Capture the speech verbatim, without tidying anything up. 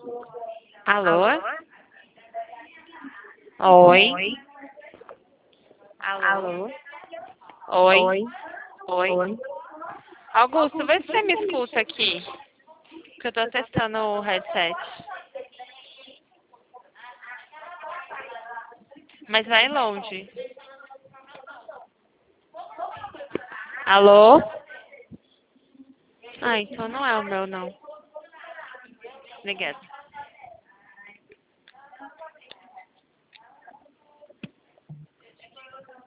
Alô? Oi? Alô? Oi? Oi? Oi? Oi? Augusto, vê se você me escuta aqui. Que eu tô testando o headset. Mas vai longe. Alô? Ah, então não é o meu, não. Obrigada.